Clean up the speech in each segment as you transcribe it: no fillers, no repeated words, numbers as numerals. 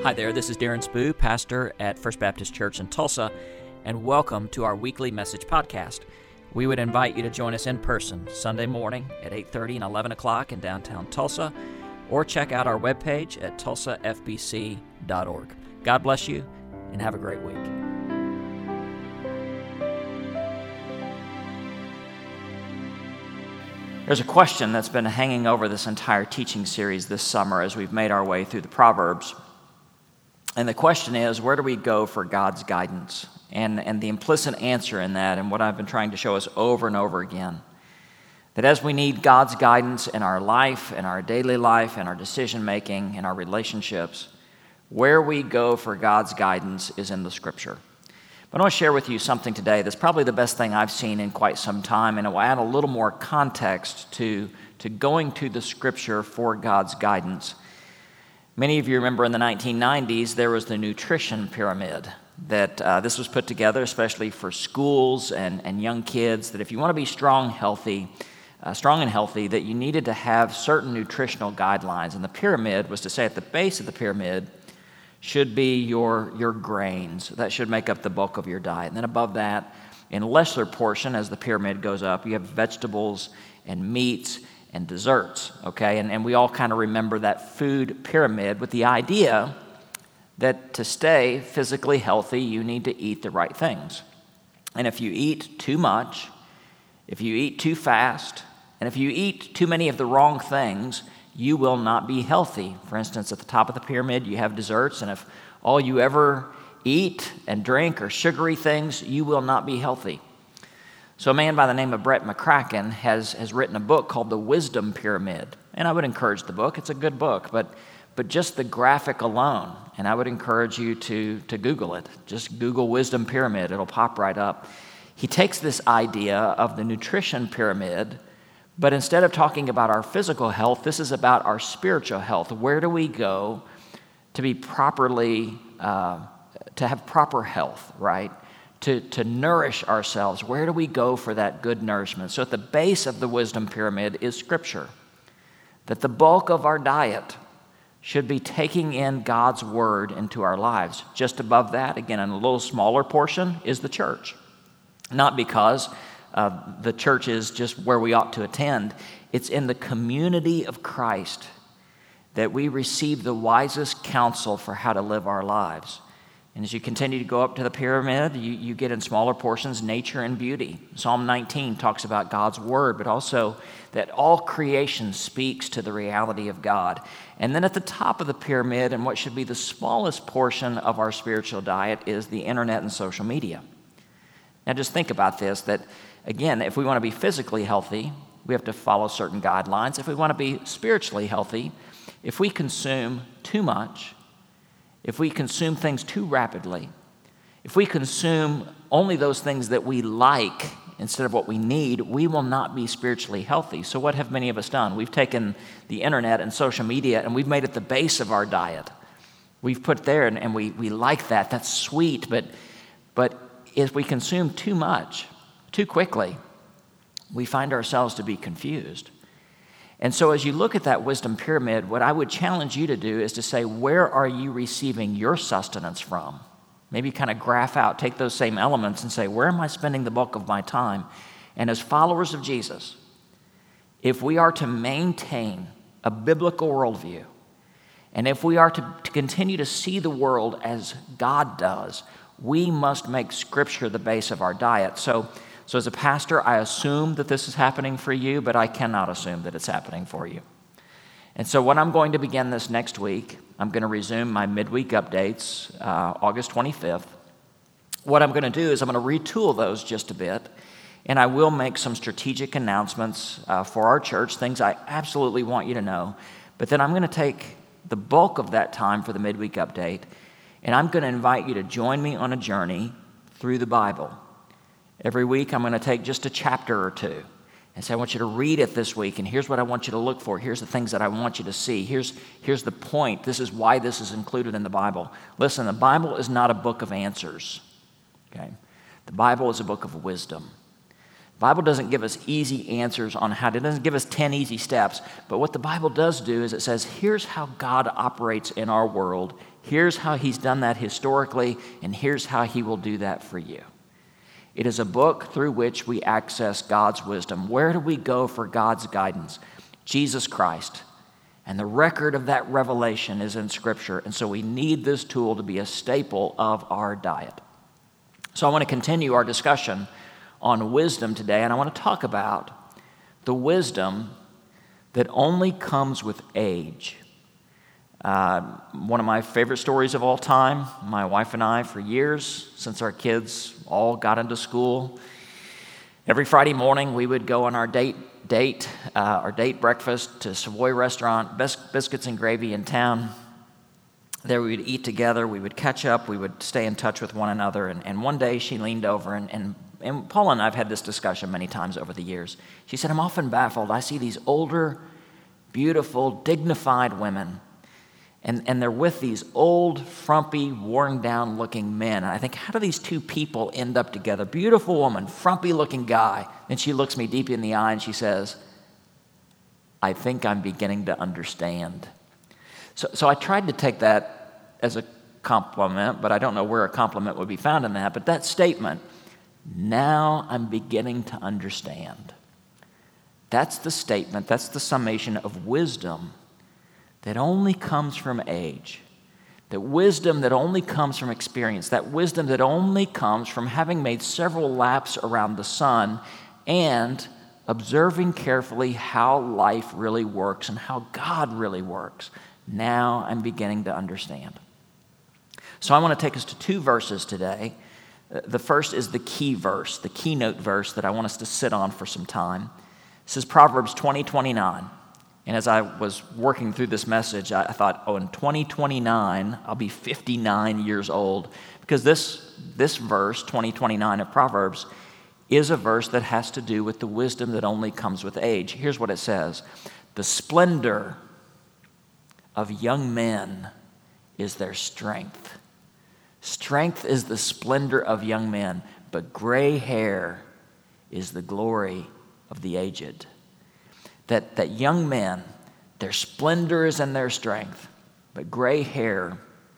Hi there, this is Darren Spoo, pastor at First Baptist Church in Tulsa, and welcome to our weekly message podcast. We would invite you to join us in person Sunday morning at 8:30 and 11 o'clock in downtown Tulsa, or check out our webpage at tulsafbc.org. God bless you, and have a great week. There's a question that's been hanging over this entire teaching series this summer as we've made our way through the Proverbs. And the question is, where do we go for God's guidance? And the implicit answer in that, and what I've been trying to show us over and over again, that as we need God's guidance in our life, in our daily life, in our decision-making, in our relationships, where we go for God's guidance is in the Scripture. But I want to share with you something today that's probably the best thing I've seen in quite some time, and it will add a little more context to going to the Scripture for God's guidance. Many of you remember in the 1990s, there was the nutrition pyramid that this was put together especially for schools and young kids, that if you want to be strong and healthy, that you needed to have certain nutritional guidelines. And the pyramid was to say at the base of the pyramid should be your grains. That should make up the bulk of your diet. And then above that, in lesser portion, as the pyramid goes up, you have vegetables and meats and desserts, okay? And we all kind of remember that food pyramid with the idea that to stay physically healthy, you need to eat the right things. And if you eat too much, if you eat too fast, and if you eat too many of the wrong things, you will not be healthy. For instance, at the top of the pyramid, you have desserts, and if all you ever eat and drink are sugary things, you will not be healthy. So a man by the name of Brett McCracken has written a book called The Wisdom Pyramid, and I would encourage the book. It's a good book, but just the graphic alone, and I would encourage you to Google it. Just Google Wisdom Pyramid. It'll pop right up. He takes this idea of the nutrition pyramid, but instead of talking about our physical health, this is about our spiritual health. Where do we go to be properly, to have proper health, right? To nourish ourselves. Where do we go for that good nourishment? So at the base of the wisdom pyramid is Scripture. That the bulk of our diet should be taking in God's Word into our lives. Just above that, again, in a little smaller portion, is the church. Not because the church is just where we ought to attend. It's in the community of Christ that we receive the wisest counsel for how to live our lives. And as you continue to go up to the pyramid, you get in smaller portions nature and beauty. Psalm 19 talks about God's Word, but also that all creation speaks to the reality of God. And then at the top of the pyramid, and what should be the smallest portion of our spiritual diet, is the internet and social media. Now just think about this, that again, if we want to be physically healthy, we have to follow certain guidelines. If we want to be spiritually healthy, if we consume too much, if we consume things too rapidly, if we consume only those things that we like instead of what we need, we will not be spiritually healthy. So what have many of us done? We've taken the internet and social media and we've made it the base of our diet. We've put there and we like that. That's sweet, but if we consume too much, too quickly, we find ourselves to be confused. And so as you look at that wisdom pyramid, what I would challenge you to do is to say, where are you receiving your sustenance from? Maybe kind of graph out, take those same elements and say, where am I spending the bulk of my time? And as followers of Jesus, if we are to maintain a biblical worldview, and if we are to continue to see the world as God does, we must make Scripture the base of our diet. So as a pastor, I assume that this is happening for you, but I cannot assume that it's happening for you. And so what I'm going to begin this next week, I'm going to resume my midweek updates, August 25th. What I'm going to do is I'm going to retool those just a bit, and I will make some strategic announcements for our church, things I absolutely want you to know. But then I'm going to take the bulk of that time for the midweek update, and I'm going to invite you to join me on a journey through the Bible. Every week, I'm going to take just a chapter or two and say, I want you to read it this week, and here's what I want you to look for. Here's the things that I want you to see. Here's the point. This is why this is included in the Bible. Listen, the Bible is not a book of answers, okay? The Bible is a book of wisdom. Bible doesn't give us easy answers on how to, it doesn't give us 10 easy steps, but what the Bible does do is it says, here's how God operates in our world, here's how he's done that historically, and here's how he will do that for you. It is a book through which we access God's wisdom. Where do we go for God's guidance? Jesus Christ. And the record of that revelation is in Scripture, and so we need this tool to be a staple of our diet. So I want to continue our discussion on wisdom today, and I want to talk about the wisdom that only comes with age. One of my favorite stories of all time, my wife and I, for years, since our kids all got into school, every Friday morning we would go on our date breakfast to Savoy Restaurant, biscuits and gravy in town. There we would eat together, we would catch up, we would stay in touch with one another, and one day she leaned over, and Paula and I have had this discussion many times over the years. She said, I'm often baffled. I see these older, beautiful, dignified women, and they're with these old, frumpy, worn-down looking men. And I think, how do these two people end up together? Beautiful woman, frumpy-looking guy. And she looks me deep in the eye and she says, I think I'm beginning to understand. So I tried to take that as a compliment, but I don't know where a compliment would be found in that. But that statement, now I'm beginning to understand. That's the statement, that's the summation of wisdom that only comes from age. That wisdom that only comes from experience. That wisdom that only comes from having made several laps around the sun and observing carefully how life really works and how God really works. Now I'm beginning to understand. So I want to take us to two verses today. The first is the key verse, the keynote verse that I want us to sit on for some time. This is Proverbs 20:29. And as I was working through this message, I thought, in 2029, I'll be 59 years old. Because this verse, 20:29 of Proverbs, is a verse that has to do with the wisdom that only comes with age. Here's what it says. The splendor of young men is their strength. Strength is the splendor of young men, but gray hair is the glory of the aged. That young men, their splendor is in their strength, but gray hair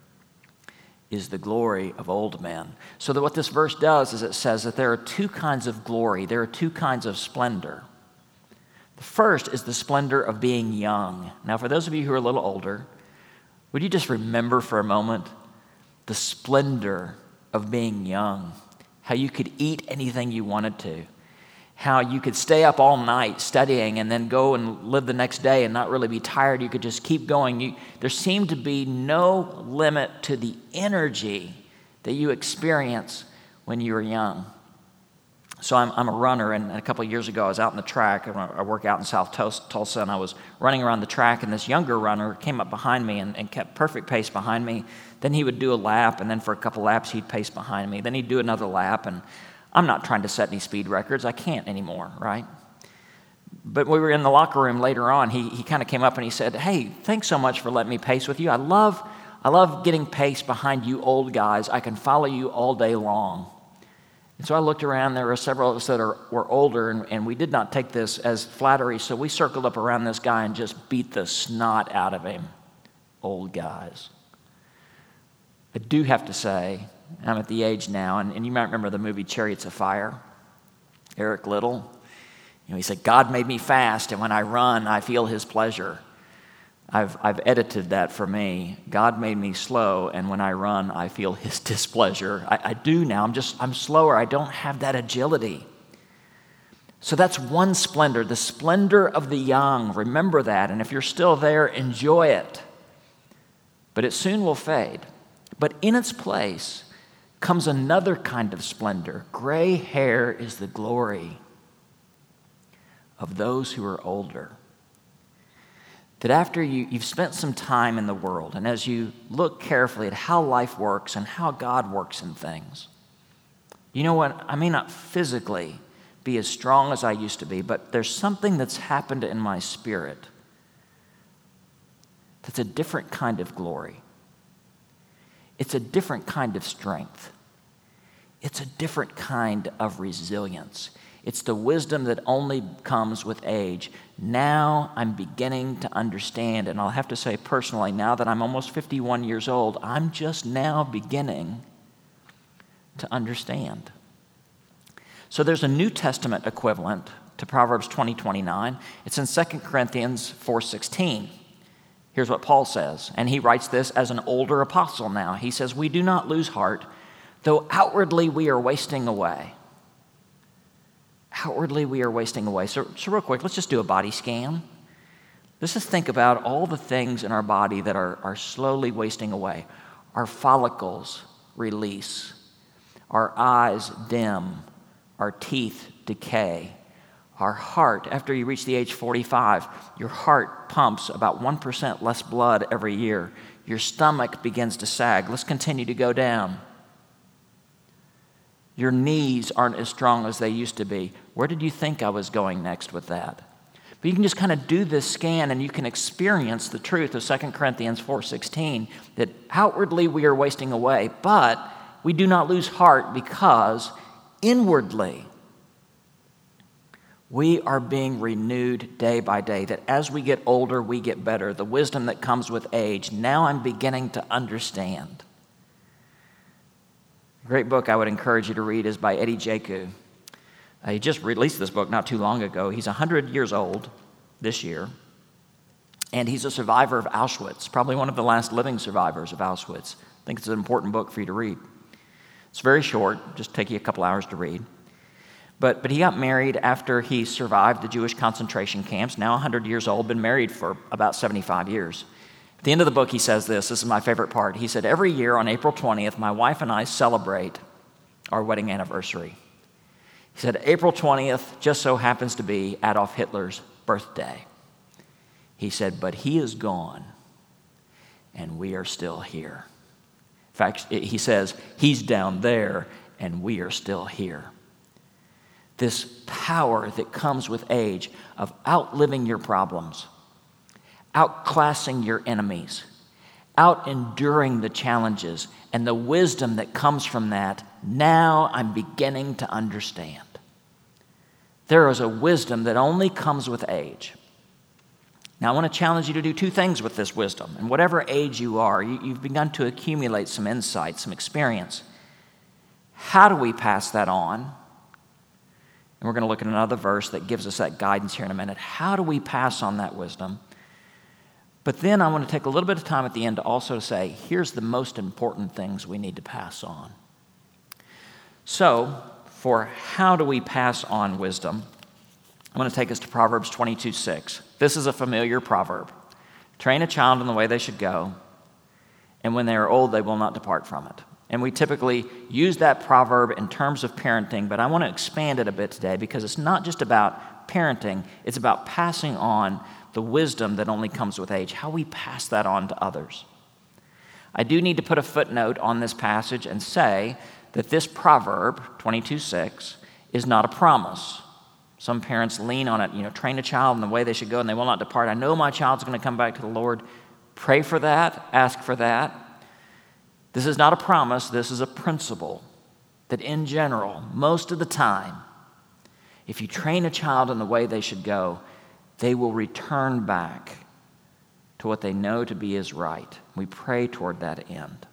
is the glory of old men. So that what this verse does is it says that there are two kinds of glory, there are two kinds of splendor. The first is the splendor of being young. Now, for those of you who are a little older, would you just remember for a moment the splendor of being young, how you could eat anything you wanted to, how you could stay up all night studying and then go and live the next day and not really be tired. You could just keep going. There seemed to be no limit to the energy that you experience when you were young. So I'm a runner, and a couple of years ago I was out in the track. I work out in South Tulsa, and I was running around the track, and this younger runner came up behind me and kept perfect pace behind me. Then he would do a lap, and then for a couple laps he'd pace behind me. Then he'd do another lap, and I'm not trying to set any speed records. I can't anymore, right? But we were in the locker room later on. He kind of came up and he said, hey, thanks so much for letting me pace with you. I love getting pace behind you old guys. I can follow you all day long. And so I looked around. There were several of us that were older, and we did not take this as flattery, so we circled up around this guy and just beat the snot out of him. Old guys. I do have to say, I'm at the age now, and you might remember the movie Chariots of Fire. Eric Liddell. He said, God made me fast, and when I run, I feel his pleasure. I've edited that for me. God made me slow, and when I run, I feel his displeasure. I do now. I'm slower. I don't have that agility. So that's one splendor, the splendor of the young. Remember that, and if you're still there, enjoy it. But it soon will fade. But in its place comes another kind of splendor. Gray hair is the glory of those who are older. That after you've spent some time in the world, and as you look carefully at how life works and how God works in things, you know what? I may not physically be as strong as I used to be, but there's something that's happened in my spirit that's a different kind of glory. It's a different kind of strength. It's a different kind of resilience. It's the wisdom that only comes with age. Now I'm beginning to understand, and I'll have to say personally, now that I'm almost 51 years old, I'm just now beginning to understand. So there's a New Testament equivalent to Proverbs 20:29. It's in 2 Corinthians 4:16. Here's what Paul says, and he writes this as an older apostle now. He says, "We do not lose heart, though outwardly we are wasting away." Outwardly we are wasting away. So real quick, let's just do a body scan. Let's just think about all the things in our body that are slowly wasting away. Our follicles release. Our eyes dim. Our teeth decay. Our heart, after you reach the age 45, your heart pumps about 1% less blood every year. Your stomach begins to sag. Let's continue to go down. Your knees aren't as strong as they used to be. Where did you think I was going next with that? But you can just kind of do this scan and you can experience the truth of 2 Corinthians 4:16, that outwardly we are wasting away, but we do not lose heart because inwardly we are being renewed day by day, that as we get older, we get better. The wisdom that comes with age, now I'm beginning to understand. A great book I would encourage you to read is by Eddie Jaku. He just released this book not too long ago. He's 100 years old this year, and he's a survivor of Auschwitz, probably one of the last living survivors of Auschwitz. I think it's an important book for you to read. It's very short, just take you a couple hours to read. But he got married after he survived the Jewish concentration camps, now 100 years old, been married for about 75 years. At the end of the book, he says this is my favorite part. He said, "Every year on April 20th, my wife and I celebrate our wedding anniversary." He said, April 20th just so happens to be Adolf Hitler's birthday. He said, but he is gone, and we are still here. In fact, he says, he's down there, and we are still here. This power that comes with age of outliving your problems, outclassing your enemies, out-enduring the challenges, and the wisdom that comes from that, now I'm beginning to understand. There is a wisdom that only comes with age. Now, I want to challenge you to do two things with this wisdom. And whatever age you are, you've begun to accumulate some insight, some experience. How do we pass that on? And we're going to look at another verse that gives us that guidance here in a minute. How do we pass on that wisdom? But then I want to take a little bit of time at the end to also say, here's the most important things we need to pass on. So, for how do we pass on wisdom, I want to take us to Proverbs 22:6. This is a familiar proverb. Train a child in the way they should go, and when they are old, they will not depart from it. And we typically use that proverb in terms of parenting, but I want to expand it a bit today because it's not just about parenting, it's about passing on the wisdom that only comes with age, how we pass that on to others. I do need to put a footnote on this passage and say that this proverb, 22:6, is not a promise. Some parents lean on it, train a child in the way they should go and they will not depart. I know my child's going to come back to the Lord. Pray for that, ask for that. This is not a promise, this is a principle that in general, most of the time, if you train a child in the way they should go, they will return back to what they know to be is right. We pray toward that end.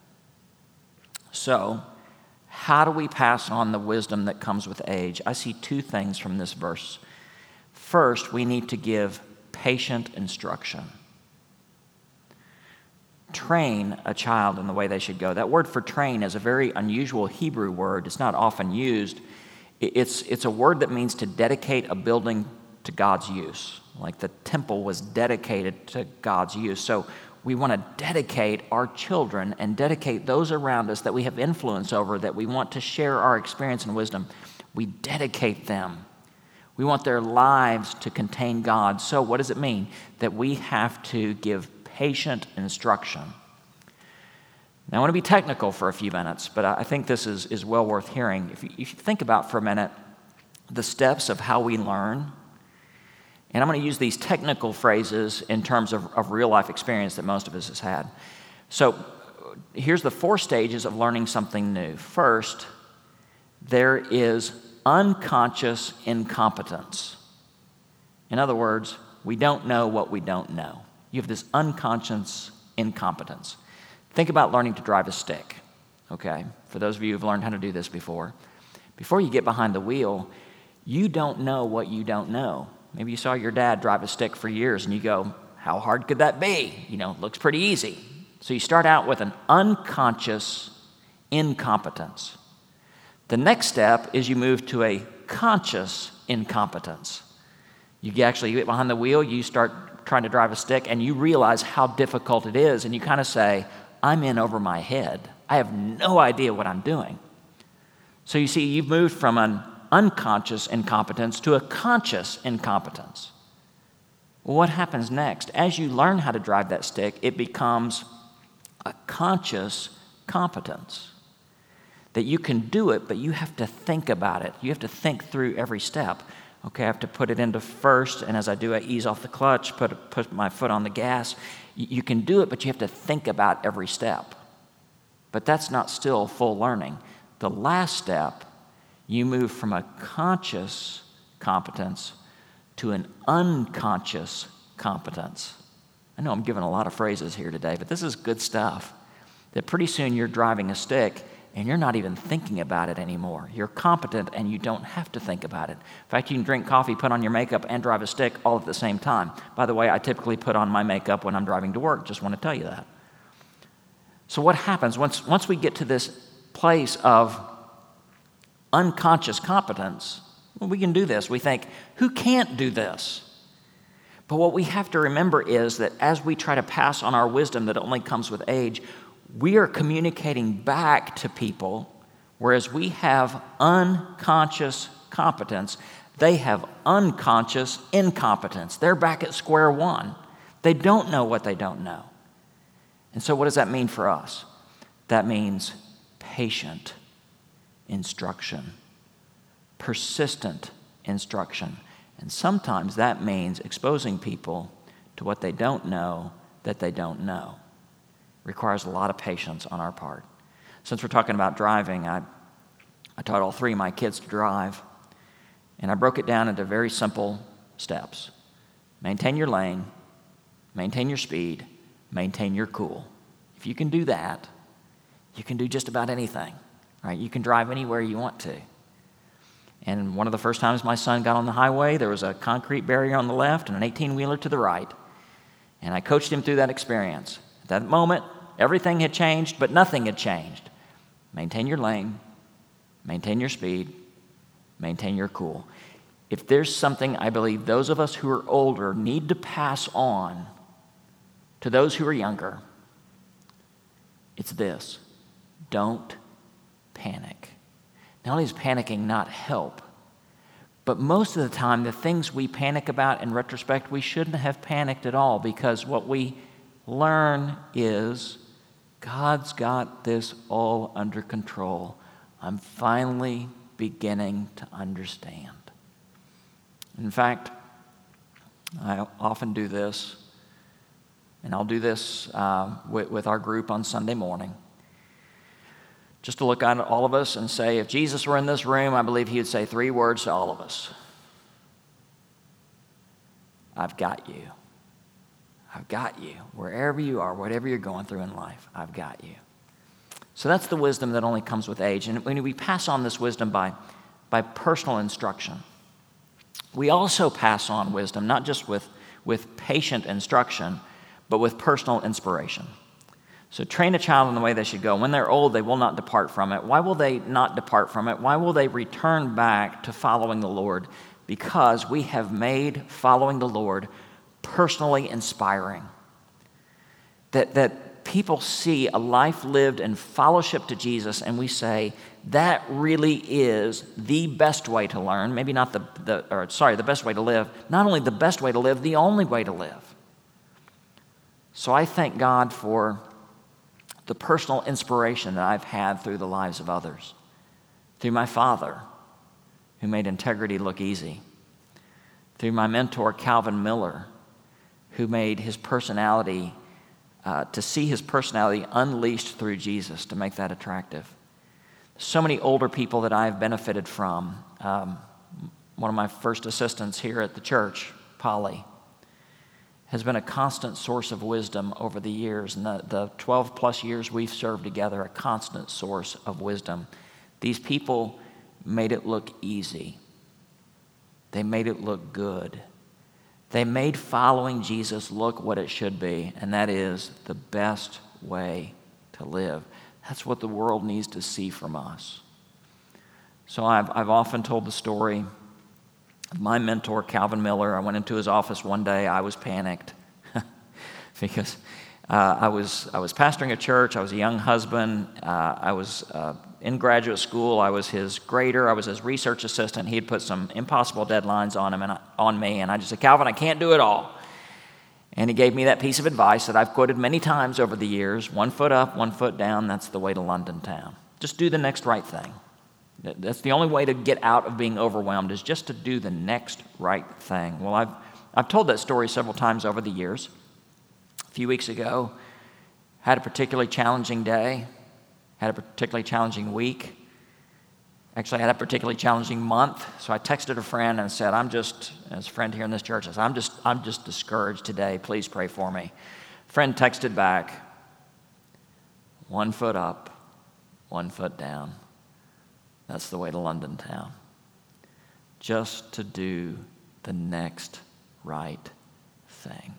So, how do we pass on the wisdom that comes with age? I see two things from this verse. First, we need to give patient instruction. Train a child in the way they should go. That word for train is a very unusual Hebrew word. It's not often used. It's a word that means to dedicate a building to God's use. Like the temple was dedicated to God's use. So we want to dedicate our children and dedicate those around us that we have influence over, that we want to share our experience and wisdom. We dedicate them. We want their lives to contain God. So what does it mean? That we have to give patient instruction. Now I want to be technical for a few minutes, but I think this is well worth hearing. If you think about for a minute the steps of how we learn, and I'm going to use these technical phrases in terms of real life experience that most of us has had. So here's the 4 stages of learning something new. First, there is unconscious incompetence. In other words, we don't know what we don't know. You have this unconscious incompetence. Think about learning to drive a stick, okay? For those of you who've learned how to do this before you get behind the wheel, you don't know what you don't know. Maybe you saw your dad drive a stick for years and you go, how hard could that be? Looks pretty easy. So you start out with an unconscious incompetence. The next step is you move to a conscious incompetence. You get behind the wheel, you start trying to drive a stick, and you realize how difficult it is, and you kind of say, I'm in over my head. I have no idea what I'm doing. So you see, you've moved from an unconscious incompetence to a conscious incompetence. Well, what happens next? As you learn how to drive that stick, it becomes a conscious competence. That you can do it, but you have to think about it. You have to think through every step. Okay, I have to put it into first, and as I do, I ease off the clutch, put my foot on the gas. You can do it, but you have to think about every step. But that's not still full learning. The last step, you move from a conscious competence to an unconscious competence. I know I'm giving a lot of phrases here today, but this is good stuff. That pretty soon you're driving a stick and you're not even thinking about it anymore. You're competent and you don't have to think about it. In fact, you can drink coffee, put on your makeup, and drive a stick all at the same time. By the way, I typically put on my makeup when I'm driving to work. Just want to tell you that. So what happens once we get to this place of unconscious competence? Well, we can do this. We think, who can't do this? But what we have to remember is that as we try to pass on our wisdom that only comes with age, we are communicating back to people, whereas we have unconscious competence, they have unconscious incompetence. They're back at square one. They don't know what they don't know. And so what does that mean for us? That means patient instruction, persistent instruction. And sometimes that means exposing people to what they don't know that they don't know. Requires a lot of patience on our part. Since we're talking about driving, I taught all three of my kids to drive, and I broke it down into very simple steps. Maintain your lane, maintain your speed, maintain your cool. If you can do that, you can do just about anything, right? You can drive anywhere you want to. And one of the first times my son got on the highway, there was a concrete barrier on the left and an 18-wheeler to the right. And I coached him through that experience. At that moment, everything had changed, but nothing had changed. Maintain your lane, maintain your speed, maintain your cool. If there's something I believe those of us who are older need to pass on to those who are younger, it's this: don't panic. Not only is panicking not help, but most of the time the things we panic about in retrospect, we shouldn't have panicked at all, because what we learn is God's got this all under control. I'm finally beginning to understand. In fact, I often do this, and I'll do this with our group on Sunday morning, just to look at all of us and say, if Jesus were in this room, I believe he would say three words to all of us: I've got you. I've got you. Wherever you are, whatever you're going through in life, I've got you. So that's the wisdom that only comes with age. And when we pass on this wisdom by personal instruction, we also pass on wisdom, not just with patient instruction, but with personal inspiration. So train a child in the way they should go. When they're old, they will not depart from it. Why will they not depart from it? Why will they return back to following the Lord? Because we have made following the Lord personally inspiring. That people see a life lived in fellowship to Jesus, and we say, that really is the best way to learn. Maybe not the best way to live. Not only the best way to live, the only way to live. So I thank God for the personal inspiration that I've had through the lives of others. Through my father, who made integrity look easy. Through my mentor, Calvin Miller, who made his personality, to see his personality unleashed through Jesus, to make that attractive. So many older people that I've benefited from one of my first assistants here at the church, Polly, has been a constant source of wisdom over the years. And the 12 plus years we've served together, a constant source of wisdom. These people made it look easy. They made it look good. They made following Jesus look what it should be, and that is the best way to live. That's what the world needs to see from us. So I've often told the story of my mentor, Calvin Miller. I went into his office one day. I was panicked because I was pastoring a church. I was a young husband. I was in graduate school. I was his grader. I was his research assistant. He had put some impossible deadlines on me, and I just said, Calvin, I can't do it all. And he gave me that piece of advice that I've quoted many times over the years: 1 foot up, 1 foot down. That's the way to London town. Just do the next right thing. That's the only way to get out of being overwhelmed, is just to do the next right thing. Well, I've told that story several times over the years. A few weeks ago, had a particularly challenging day, had a particularly challenging week. Actually, I had a particularly challenging month. So I texted a friend and said, as a friend here in this church, I said, I'm just discouraged today. Please pray for me. Friend texted back, 1 foot up, 1 foot down. That's the way to London town. Just to do the next right thing.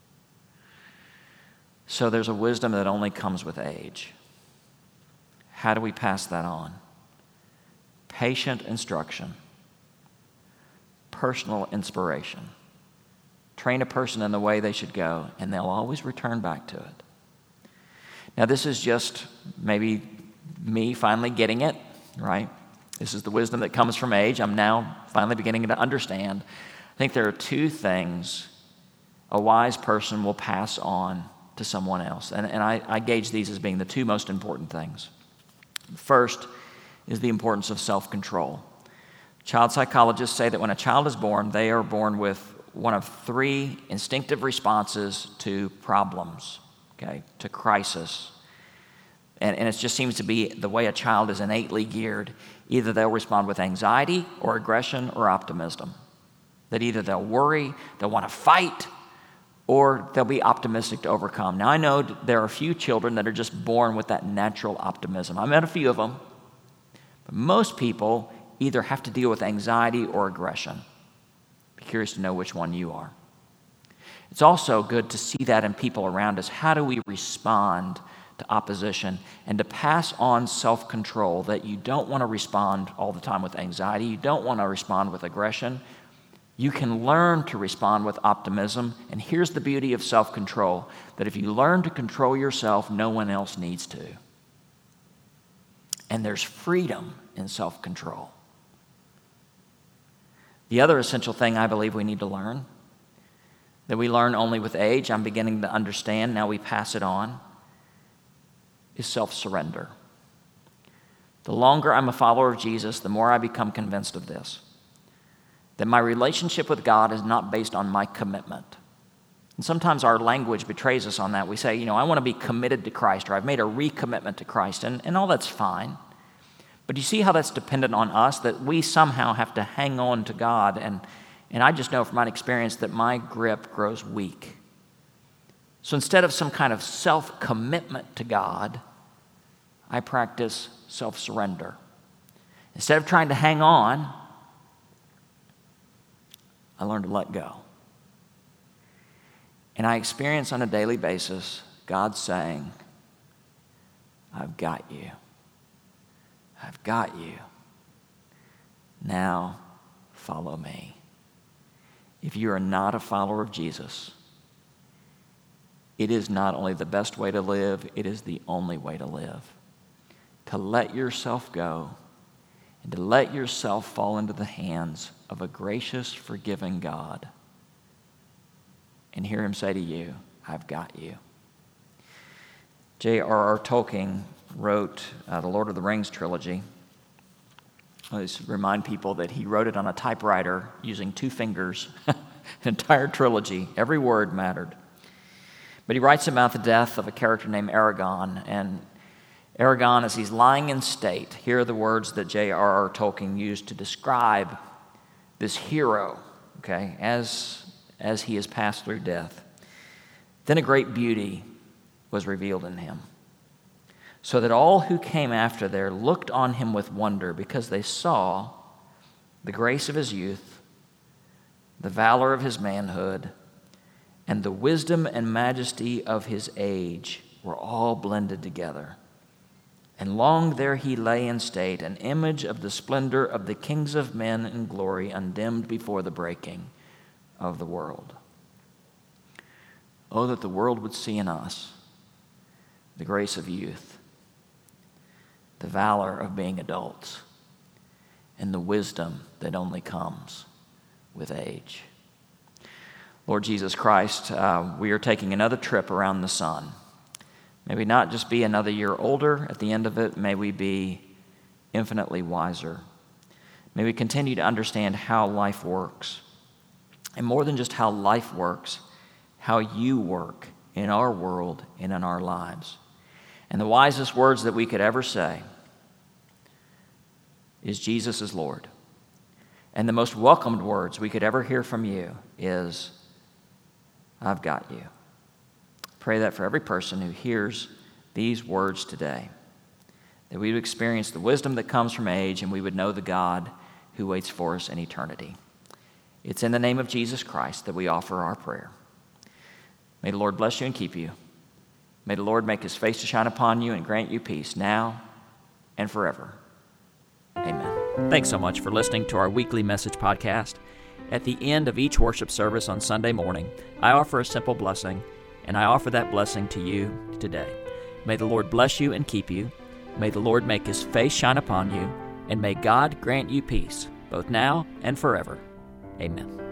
So there's a wisdom that only comes with age. How do we pass that on? Patient instruction, personal inspiration. Train a person in the way they should go, and they'll always return back to it. Now, this is just maybe me finally getting it, right? This is the wisdom that comes from age. I'm now finally beginning to understand. I think there are two things a wise person will pass on to someone else, and I gauge these as being the two most important things. First is the importance of self-control. Child psychologists say that when a child is born, they are born with one of three instinctive responses to problems, to crisis. And it just seems to be the way a child is innately geared. Either they'll respond with anxiety or aggression or optimism. That either they'll worry, they'll want to fight, or they'll be optimistic to overcome. Now, I know there are a few children that are just born with that natural optimism. I met a few of them. But most people either have to deal with anxiety or aggression. Be curious to know which one you are. It's also good to see that in people around us. How do we respond to opposition, and to pass on self-control, that you don't want to respond all the time with anxiety. You don't want to respond with aggression. You can learn to respond with optimism. And here's the beauty of self-control, that if you learn to control yourself, no one else needs to. And there's freedom in self-control. The other essential thing I believe we need to learn, that we learn only with age, I'm beginning to understand, now we pass it on, is self-surrender. The longer I'm a follower of Jesus, the more I become convinced of this, that my relationship with God is not based on my commitment. And sometimes our language betrays us on that. We say, I want to be committed to Christ, or I've made a recommitment to Christ, and all that's fine. But you see how that's dependent on us, that we somehow have to hang on to God, and I just know from my experience that my grip grows weak. So instead of some kind of self-commitment to God, I practice self-surrender. Instead of trying to hang on, I learn to let go. And I experience on a daily basis God saying, I've got you. I've got you. Now follow me. If you are not a follower of Jesus, it is not only the best way to live, it is the only way to live. To let yourself go and to let yourself fall into the hands of a gracious, forgiving God and hear him say to you, I've got you. J.R.R. Tolkien wrote the Lord of the Rings trilogy. I just remind people that he wrote it on a typewriter using 2 fingers, an entire trilogy. Every word mattered. But he writes about the death of a character named Aragorn, and Aragorn, as he's lying in state, here are the words that J.R.R. Tolkien used to describe this hero, okay, as he has passed through death. Then a great beauty was revealed in him, so that all who came after there looked on him with wonder, because they saw the grace of his youth, the valor of his manhood, and the wisdom and majesty of his age were all blended together. And long there he lay in state, an image of the splendor of the kings of men in glory, undimmed before the breaking of the world. Oh, that the world would see in us the grace of youth, the valor of being adults, and the wisdom that only comes with age. Lord Jesus Christ, we are taking another trip around the sun. May we not just be another year older at the end of it. May we be infinitely wiser. May we continue to understand how life works. And more than just how life works, how you work in our world and in our lives. And the wisest words that we could ever say is Jesus is Lord. And the most welcomed words we could ever hear from you is, I've got you. Pray that for every person who hears these words today, that we would experience the wisdom that comes from age, and we would know the God who waits for us in eternity. It's in the name of Jesus Christ that we offer our prayer. May the Lord bless you and keep you. May the Lord make his face to shine upon you and grant you peace now and forever. Amen. Thanks so much for listening to our weekly message podcast. At the end of each worship service on Sunday morning, I offer a simple blessing, and I offer that blessing to you today. May the Lord bless you and keep you. May the Lord make his face shine upon you, and may God grant you peace, both now and forever. Amen.